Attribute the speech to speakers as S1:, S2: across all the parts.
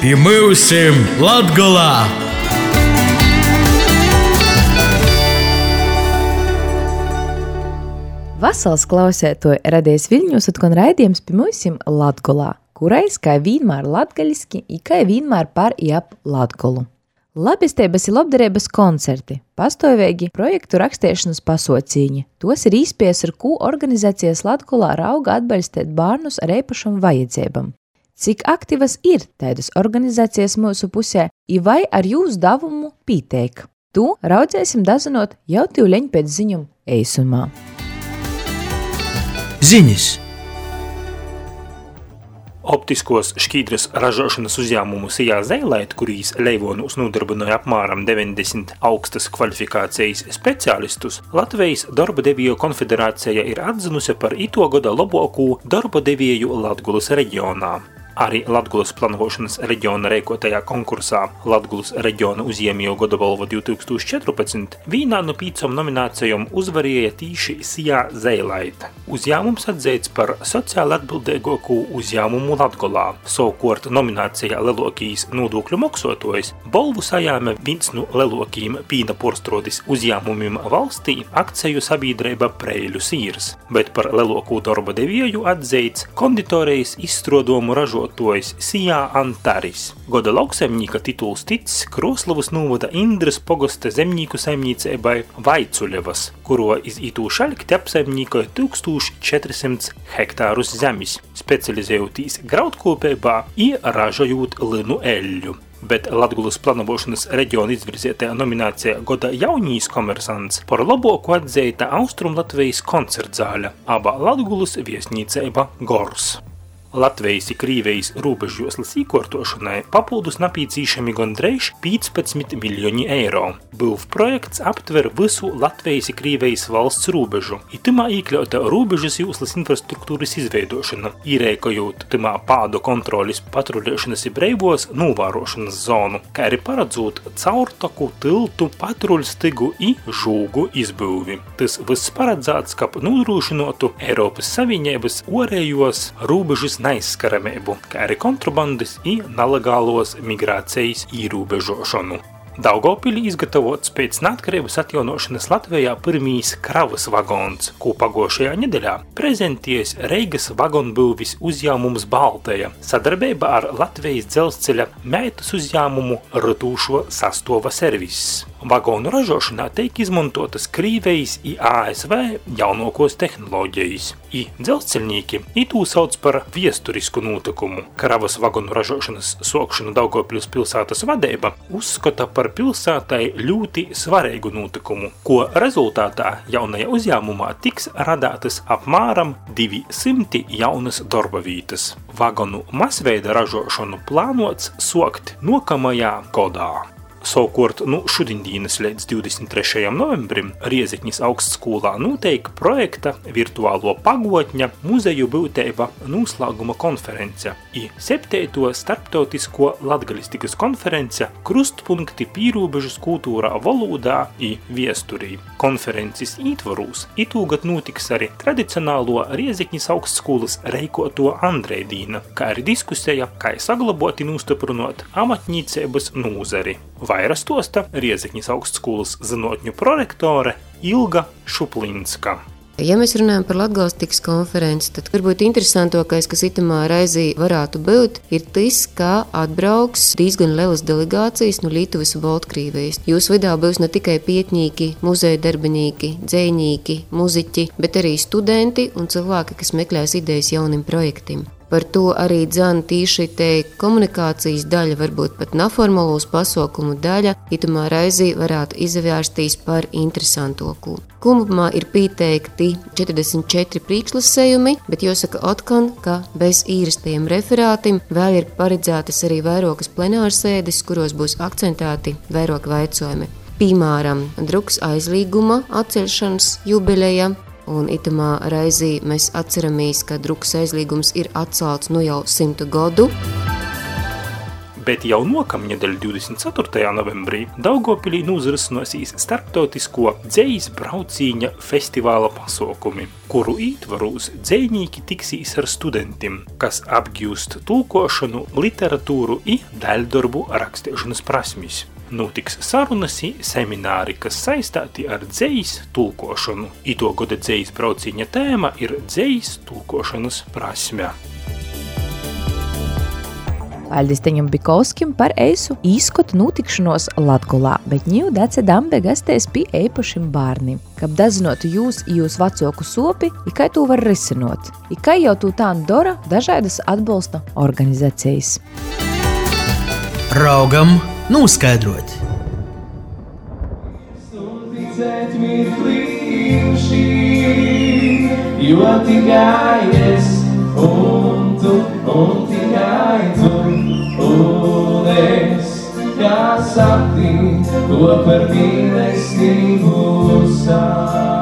S1: I myusim Latgolā!
S2: Vasals klausētoji radies Viļņos atkon raidījums pi myusim Latgolā, kurais, kai vīnmēr latgaliski, I kai vīnmēr par I ap Latgolu. Labesteibas I labdarības koncerti, pastoiveigi projektu rakstiešanas pasaucīņi. Tos ir īspies, ar kū organizacijas Latgolā rauga atbalstēt bārnus ar eipašam vajadzībam. Cik aktīvas ir taidas organizacijas mūsu pusē, I vai ar jūsu davumu pīteik? Tu raudzēsim dazinot jau tīvleņ pēc ziņum eisumā.
S1: Ziņas.
S3: Optiskos šķīdras ražošanas uzņēmumu Sijā Zeilait, kurīs Leivonūs nodarbināja apmēram 90 augstas kvalifikācijas speciālistus, Latvijas darba devēju konfederācija ir atzinusi par ito goda labākū darba devēju Latgulas reģionā. Arī Latgulas plānošanas reģiona reikotajā konkursā Latgulas reģiona uzņēmēju goda balva 2014 vīnā no 5 nominācijām uzvarēja tīši Sijā Zeilait. Uzņēmums atzīts par sociāli atbildīgāko uzņēmumu Latgolā. Savukārt nominācijā lielākais nodokļu maksātājs balvu sajāme viens no lielākajiem pīna porstrādis uzņēmumiem valstī akciju sabiedrība Preiļu sīrs, bet par lielāko darba devēju atzīts konditorijas izstrādājumu ražotājs Sijā Antaris. Goda lauksaimnieka tituls ticis Kroslavas novada Indras pogosta zemnieku saimniecībai Vaicuļevas, kuro iz itū šaļkti apsaimniekoja 1400 hektārus zemis, specializējotīs graudkopībā I ražojot linu eļļu. Bet Latgulas plānošanas reģiona izvirzētajā nominācijā goda jaunīs komersants par labāku atzīta Austrumlatvijas koncertzāļa, aba Latgulas viesnīceiba Gors. Latvijas I Krīvijas rūbežjoslas īkortošanai papildus napīcīšami gondreiz 15 miljoni eiro. Būv projekts aptver visu Latvijas I Krīvijas valsts rūbežu. I tymā īkļauta rūbežas jūslas infrastruktūras izveidošana, īreikojot tymā pādu kontrolis patruļēšanas I breivos novērošanas zonu, kā arī paredzot caurtaku, tiltu, patruļstigu I žūgu izbūvi. Tas viss paredzēts, kap nodrošinotu Eiropas Savienības orējos rūbežas neizskaramību, kā arī kontrabandas I nelegālos migrācijas īrūbežošanu. Daugavpilī izgatavots pēc neatkarības atjaunošanas Latvijā pirmīs kravas vagons, ko pagošajā nedēļā prezentējas Reigas vagonbūvis uzņēmums Baltija sadarbībā ar Latvijas dzelzceļa meitas uzņēmumu Rytūšo sastova serviss. Vagonu ražošanā teik izmantotas Krīvijas I ASV jaunākos tehnoloģijas. I dzelzceļnieki itū sauc par viesturisku notikumu. Kravas vagonu ražošanas sokšanu Daugavpils pilsētas vadība uzskata par pilsētai ļoti svarīgu notikumu, ko rezultātā jaunajā uzņēmumā tiks radātas apmēram 200 jaunas darba vītas. Vagonu masveida ražošanu plānots sokt nokamajā godā. Savukārt, šodienas līdz 23. novembrim Riezeknis augstskolā noteik projekta virtuālo pagotņa muzeju būteiba noslēguma konference I 7. starptautisko latgalistikas konference Krustpunkti pīrūbežas kultūrā valodā I viesturī. Konferences ītvarūs itūgad notiks arī tradicionālo Riezeknis augstskolas reikoto Andrejdīna, kā arī diskusija, kā saglabot I nostiprinot amatnīcības nūzari. Vaira stosta Riezeknis augstskolas zinotņu prorektore Ilga Šuplinska.
S4: Ja mēs runājam par latgalistikas konferenci, tad varbūt interesantākais, kas itamā raizī varētu būt, ir tas, kā atbrauks diezgan lielas delegācijas no Lietuvas un Baltkrievijas. Jūs vidā būs ne tikai pietņīki, muzeja darbinīki, dzejnīki, muziķi, bet arī studenti un cilvēki, kas meklēs idejas jaunim projektim. Par to arī dzan tīši te komunikācijas daļa, varbūt pat neformālos pasaukumu daļa, itamā raizī varētu izvērsties par interesantāko. Kopumā ir pieteikti 44 priekšlasējumi, bet jāsaka atkal, ka bez īrastajiem referātiem vēl ir paredzētas arī vairākas plenārsēdes, kuros būs akcentēti vairāki jautājumi. Piemēram, druks aizlīguma atcelšanas jubileja. Un itamā raizī mēs atceramies, ka drukas aizliegums ir atcelts jau 100 gadu.
S3: bet jau nokamņedeļ 24. novembrī Daugavpilī nūzrysnosies starptautisko dzejis braucīņa festivāla pasaukumi, kuru ītvarūs dzejnīki tiksīs ar studentim, kas apgūst tulkošanu, literatūru i daļdarbu rakstiešanas prasmis. Notiks sarunas i semināri, kas saistāti ar dzejis tulkošanu. Ito goda dzejis braucīņa tēma ir dzejis tulkošanas prasme.
S2: Paldies Teņam Bikovskim par eisu īskotu notikšanos Latgolā, bet ņiu Dace Dambe gastēs pie eipašim bārnim, kab dazinotu jūs i jūs vacoku sopi, i kai tū var risinot, i kai jau tū tān dora dažaidas atbalsta organizacijas.
S1: Raugam noskaidrot.
S5: Ticēt mirklīm šī, jo tikai es un tikai tu, un es, kā sapni, to par mīlestību sauc.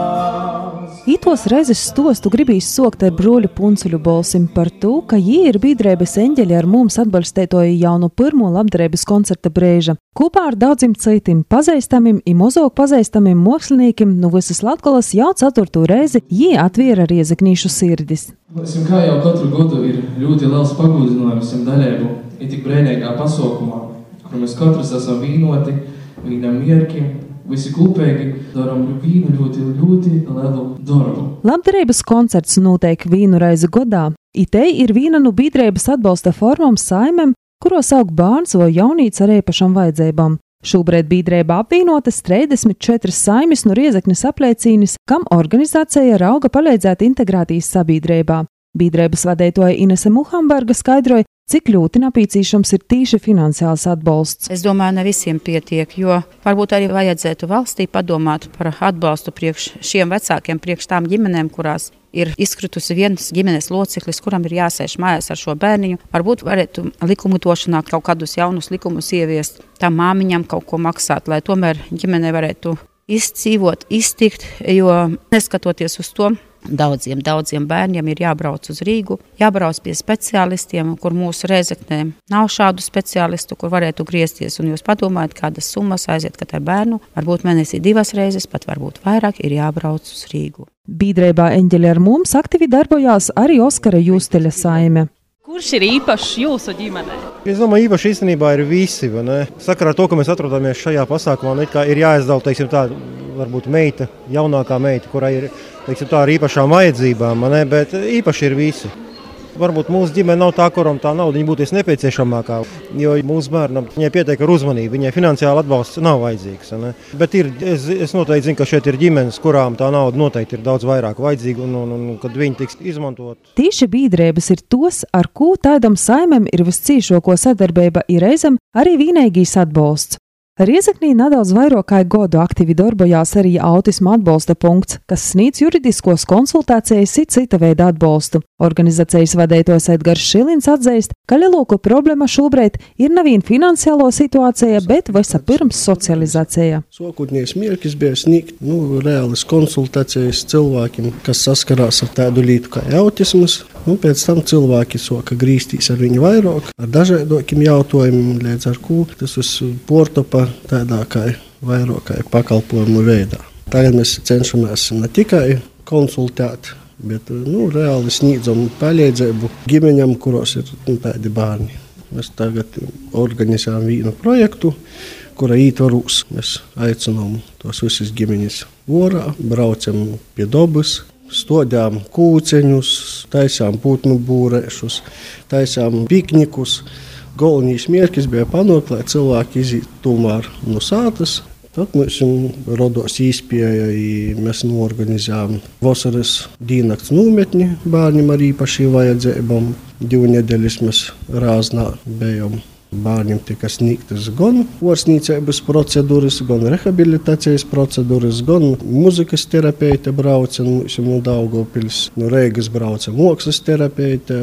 S6: Itos reizes stostu gribīs sokt ar broļu Puncuļu bolsim par to, ka jī ir bīdrēbes eņģeļi ar mums atbalstētoju jau no pirmo labdarības koncerta brēža. Kopā ar daudzim citiem pazīstamiem i mozog pazīstamiem māksliniekiem no visas Latgolas jau 4. reizi jī atviera riezeknīšu sirdis.
S5: Kā jau katru gadu ir ļoti liels pagūdinājums daļēbu ir tik brēnīgā pasaukumā, kur mēs katrs esam vīnoti, vīnam mierki, visi kopīgi daram vīnu ļoti lielu darbu.
S6: Labdarības koncerts notiek vīnu reizi godā. Itei ir vīna no bīdrēbas atbalsta formām saimem, kuros aug bārns vai jaunīts ar īpašām vajadzībām. Šobrīd bīdrēba apvienotas 34 saimis no Riezeknes apliecīnis, kam organizācija rauga palīdzēt integrētīs sabiedrībā. Bīdrēbas vadētoja Inese Muhamberga skaidroja, cik ļoti napīcīšams ir tīši finansiāls atbalsts.
S7: Es domāju, ne visiem pietiek, jo varbūt arī vajadzētu valstī padomāt par atbalstu priekš šiem vecākiem, priekš tām ģimenēm, kurās ir izkritusi viens ģimenes loceklis, kuram ir jāsēž mājās ar šo bērniņu. Varbūt varētu likumdošanā kaut kādus jaunus likumus ieviest, tam māmiņam kaut ko maksāt, lai tomēr ģimenei varētu izdzīvot, iztikt, jo neskatoties uz to, Daudziem bērniem ir jābrauc uz Rīgu, jābrauc pie speciālistiem, kur mūsu Rēzeknē nav šādu speciālistu, kur varētu griezties. Un jūs padomājat, kādas summas aiziet katrai bērnu, varbūt mēnesī 2 reizes, pat varbūt vairāk ir jābrauc uz Rīgu.
S6: Bīdrēbā Eņģeļi ar mums aktīvi darbojās arī Oskara Justeļa saime.
S8: Kurš ir īpašs jūsu ģimenē?
S9: Es domāju, īpaši īstenībā ir visi, vai ne? Sakarā ar to, ka mēs atrodamies šajā pasākumā, ir jāizdala, teiksim tā, varbūt meita, jaunākā meita, kurai ir, teiksim tā, ar īpašām vajadzībām, ne? Bet īpaši ir visi. Varbūt mūsu ģimene nav tā, kuram tā nauda būtu nepieciešamākā, jo mūsu bērnam viņai pietiek ar uzmanību, viņai finansiāli atbalsts nav vajadzīgs. Ne? Bet es noteikti zinu, ka šeit ir ģimenes, kurām tā nauda noteikti ir daudz vairāk vajadzīga un kad viņi tiks izmantot.
S6: Tīši bīdrēbas ir tos, ar ko tādam saimem ir viscīšāko sadarbība ir reizem arī vienīgais atbalsts. Riezeknī nedaudz vairāk kā godu aktīvi darbojās arī autisma atbalsta punkts, kas sniedz juridiskos konsultācijas un cita veida atbalstu. Organizācijas vadētājs Edgars Šilins atzīst, ka lielākā problēma šobrīd ir nevien finansiālo situācija, bet vispirms socializācija.
S10: Sākotnējais mērķis bija sniegt reālas konsultācijas cilvēkiem, kas saskarās ar tādu lietu kā autisms. Pēc tam cilvēki sāka grīzties ar viņu vairāk, ar dažādākiem jautājumiem, līdz ar ko tas portopa tādā kā vairāk kā pakalpojumu veidā. Tagad mēs cenšamies ne tikai konsultēt, bet reāli sniedzam palīdzību ģimeņam, kuros ir tādi bērni. Mēs tagad organizējam vienu projektu, kura ietvaros mēs aicinām tos visus ģimeņus orā, braucam pie dabas, stodām kūceņus, taisām putnu būrēšus, taisām piknikus. Galvenais mērķis bija panākt, lai cilvēki iziet tomēr no sātas. Tad mums radās iespēja, mēs norganizējām vasaras diennakts nometni bērniem ar īpašām vajadzībām. 2 nedēļas mēs Rāznā bijām. Bērniem tika sniegtas gan ārstniecības procedūras, gan rehabilitācijas procedūras, gan muzikas terapeite brauca no Daugavpils, no Reigas brauca mākslas terapeite,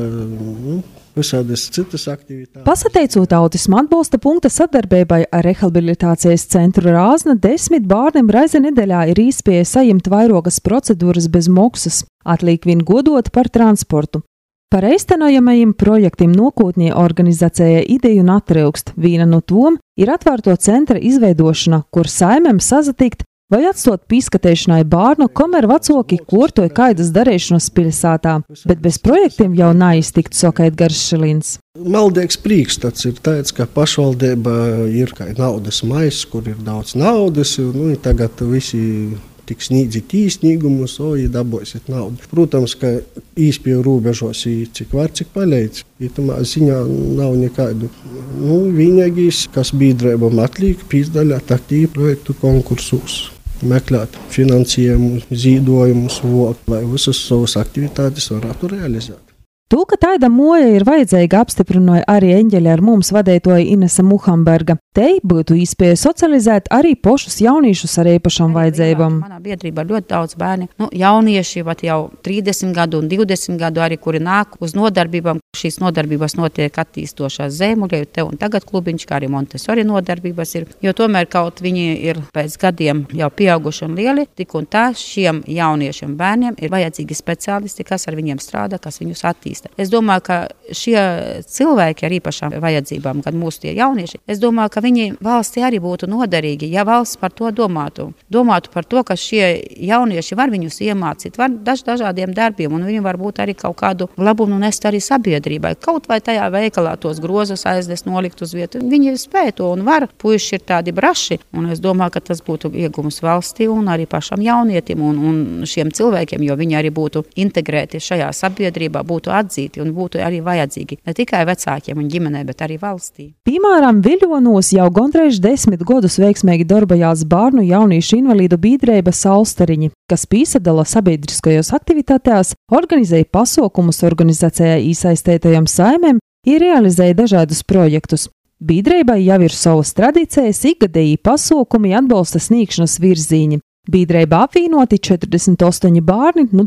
S10: visādas citas aktivitātes.
S6: Pasateicot autisma atbalsta punkta sadarbībai ar rehabilitācijas centru Rāzna, 10 bērniem reizi nedēļā ir iespēja saņemt vairākas procedūras bez maksas, atliek vien godot par transportu. Par īstenojamajiem projektiem nokūtnie organizācijai ideju un atrūkst. Viena no tom ir atvērto centra izveidošana, kur saimēm sazatikt vai atstot pīskatēšanai bārnu, kamēr vacoki kortoja kaidas darīšanas pilsētā, bet bez projektiem jau neiztikt, saka Edgars Šilins.
S10: Maldīgs priekšstats ir tāds, ka pašvaldība ir kā naudas maiss, kur ir daudz naudas, tagad visi tik sniedzit īsnīgumus, dabūsiet naudu. Protams, ka īspēju robežos cik var, cik palīdz. Tamā ziņā nav nekādu. Vienīgais, kas biedrībām atliek, pīzdaļāt aktīvi projektu konkursus. Meklēt finansējumu, zīdojumus, lai visas savas aktivitātes varētu realizēt.
S6: To, ka tāda moja ir vajadzīga, apstiprināja arī eņģeļa ar mums vadētoja Inese Muhamberga. Te būtu iespēja socializēt arī pošus jauniešus ar īpašām vajadzībām.
S7: Manā biedrībā ir ļoti daudz bērni, jaunieši, jau 30 gadu un 20 gadu arī, kuri nāk uz nodarbībām. Šīs nodarbības notiek attīstošās Zēmuļie, te un tagad klubiņš, kā arī Montessori nodarbības ir, jo tomēr kaut viņi ir pēc gadiem jau pieauguši un lieli, tik un tā šiem jauniešiem bērniem ir vajadzīgi speciālisti, kas ar viņiem strādā, kas viņus attīsta. Es domāju, ka šie cilvēki ar īpašām vajadzībām, kad mūsu tie jaunieši, es domāju, ka viņi valstī arī būtu noderīgi, ja valsts par to domātu. Domātu par to, ka šie jaunieši var viņus iemācīt, var dažādiem darbiem, un viņi var būt arī kaut kādu labumu nest arī sabiedrībai. Kaut vai tajā veikalā tos grozus aizdes nolikt uz vietu. Viņi spēj to un var. Puiši ir tādi braši, un es domāju, ka tas būtu iegums valstī un arī pašam jaunietim un šiem cilvēkiem, jo viņi arī būtu integrēti šajā sabiedrībā, būtu atzīti un būtu arī vajadzīgi ne tikai vecākiem un ģimenei, bet arī valstī.
S6: Piemēram, Viļonos jau gandrīz 10 gadus veiksmīgi darbojās bērnu jauniešu invalīdu biedrība Saulstariņi, kas piesadala sabiedriskajos aktivitātēs, organizēja pasaukumus organizācijai iesaistētajiem saimēm un realizēja dažādus projektus. Biedrībai jau ir savas tradīcijas, ikgadēji pasaukumi atbalsta sniegšanas virzīņi. Biedrībā apvienoti 48 bērni no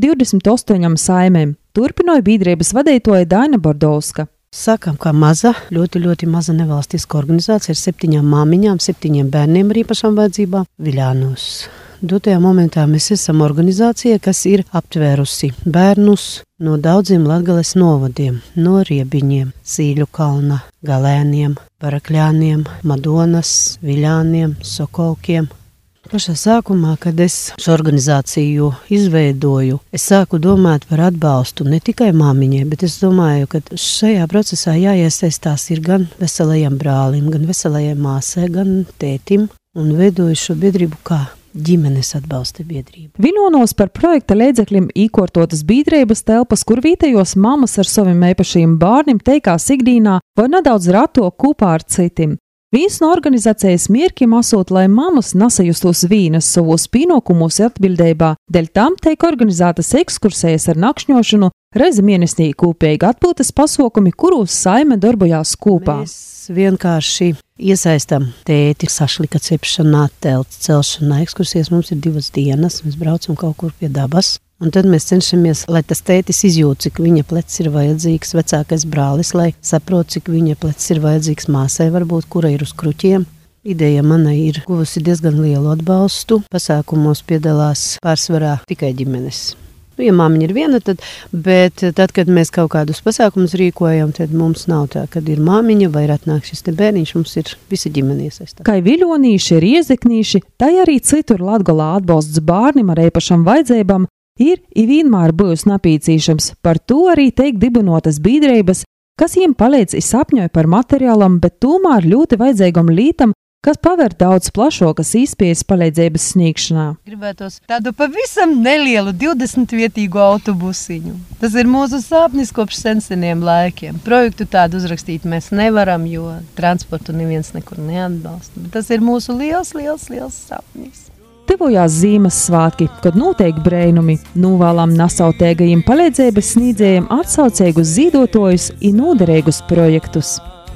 S6: 28 saimēm. Turpināja biedrības vadītāja Daina Bordovska.
S11: Sakām, ka maza, ļoti maza nevalstiska organizācija ar 7 māmiņām, 7 bērniem ar īpašām vajadzībām Viļānos. Dotajā momentā mēs esam organizācija, kas ir aptvērusi bērnus no daudziem Latgales novadiem, no Riebiņiem, Sīļu kalna, Galēniem, Barakļāniem, Madonas, Viļāniem, Sokolkiem. Pašā sākumā, kad es šo organizāciju izveidoju, es sāku domāt par atbalstu ne tikai māmiņai, bet es domāju, ka šajā procesā jāiesaistās ir gan veselajiem brālim, gan veselajai māsai, gan tētim, un veidoju šo biedrību kā ģimenes atbalsta biedrību.
S6: Viļonos par projekta līdzekļiem īkortotas biedrības telpas, kur vietējos mammas ar saviem īpašiem bērniem teikās ikdīnā vai nedaudz rato kopā ar citiem. Viens no organizācijas mērķiem esot, lai mammas nesajustos vīnas savos pienākumos atbildībā, dēļ tam tiek organizētas ekskursijas ar nakšņošanu, reizi mēnesī kopīgi atpūtas pasaukumi, kuros saime darbojās kopā.
S11: Mēs vienkārši iesaistam tēti sašlika cepšanā, telts celšanā. Ekskursijas mums ir 2 dienas, mēs braucam kaut kur pie dabas. Un tad mēs cenšamies, lai tas tētis izjūt, cik viņa plecs ir vajadzīgs, vecākais brālis, lai saprot, cik viņa plecs ir vajadzīgs māsai, varbūt, kura ir uz kruķiem. Ideja manai ir guvusi diezgan lielu atbalstu. Pasākumos piedalās pārsvarā tikai ģimenes. Ja māmiņa ir viena, bet tad, kad mēs kaut kādus pasākumus rīkojam, tad mums nav tā, kad ir māmiņa vai ir atnāk šis te bērniņš, mums ir visa ģimene iesaistā.
S6: Kā viļonīši, riezeknīši, tai arī citur Latgolā atbalsts bērnim ar īpašām vajadzībām ir vienmēr būs napīcīšams. Par to arī tiek dibinotas biedrības, kas viņiem palīdz sapņoja par materiālam, bet tomēr ļoti vajadzīgam lītam, kas paver daudz plašākas iespējas palīdzības sniegšanā.
S12: Gribētos tādu pavisam nelielu 20-vietīgu autobusiņu. Tas ir mūsu sapnis kopš seniem laikiem. Projektu tādu uzrakstīt mēs nevaram, jo transportu neviens nekur neatbalsta. Bet tas ir mūsu liels sapnis.
S6: Tuvojās Ziemassvētki, kad notiek brēnumi, novēlam nesautēgajiem palīdzības sniedzējiem atsaucīgus zīdotājus un noderīgus projektus.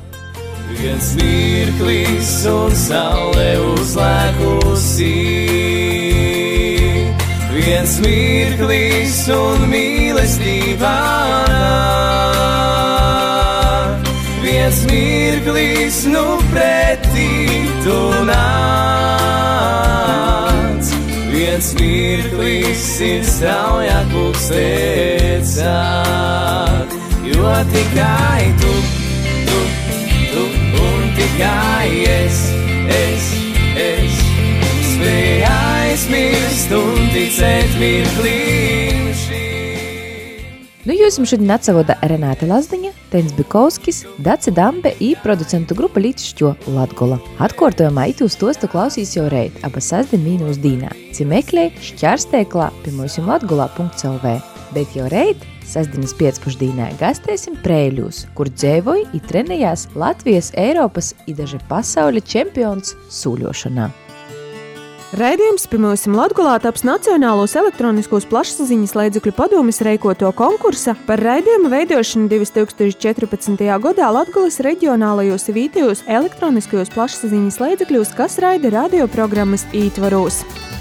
S13: Viens mirklis un saule uzlēkusi, viens mirklis un mīlestība nāk, viens mirklis nu pretī tu nāc, viens mirklis ir straujāk pulkstēcāt, jo tikai tu un tikai es spēju aizmirst un ticēt mirklīm šī.
S2: Nu, jūs jums šodien atsavoda Renāte Lazdiņa, Tens Bikovskis, Dace Dambe i producentu grupa Līčšķo Latgola. Atkārtojumā itūs tostu klausīs jau reit, aba sasdien mīnūs dīnā. Cimeklē šķārsteiklā latgolā.lv. Bet jau reit, sasdienas piecpušdīnā gastēsim Preiļūs, kur dzēvoja i trenējās Latvijas, Eiropas i daži pasauļa čempions sūļošanā.
S6: Raidījums Pirmūsim Latgolā taps Nacionālos elektroniskos plašsaziņas līdzekļu padomes reikoto konkursa par raidījumu veidošanu 2014. gadā Latgolas reģionālajos vietējos elektroniskajos plašsaziņas līdzekļos, kas raida radioprogrammas ītvaros.